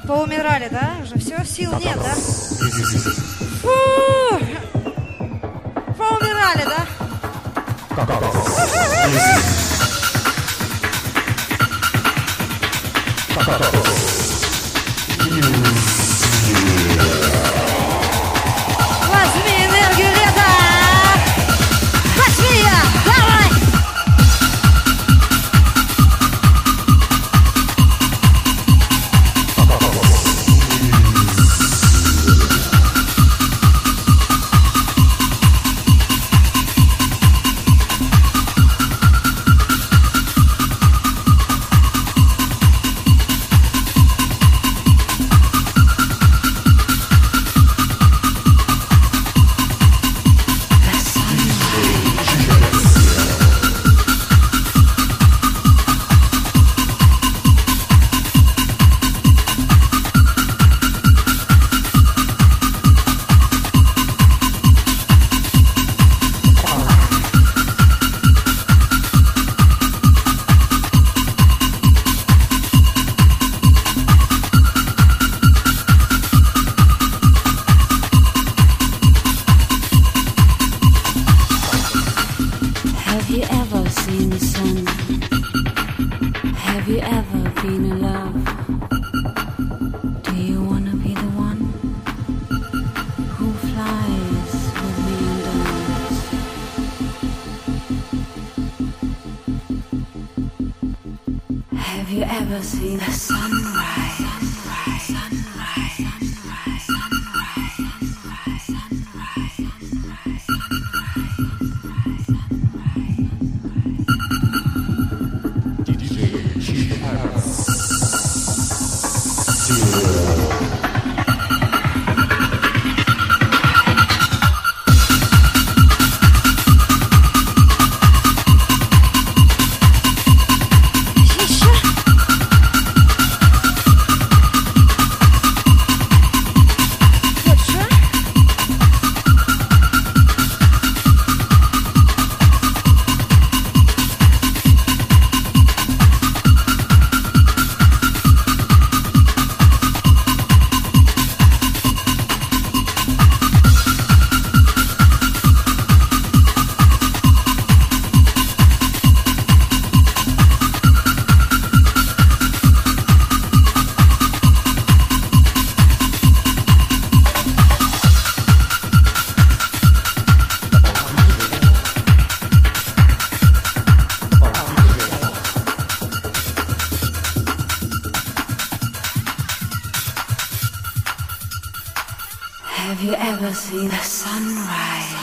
Поумирали, да? Уже все, сил нет, да? Фу! Поумирали, да? Возьми энергию лета! Возьми ее! Давай! Have you ever seen the sun? Have you ever been in love? Do you wanna be the one who flies with me and doves? Have you ever seen the sunrise? Have you ever seen the sunrise?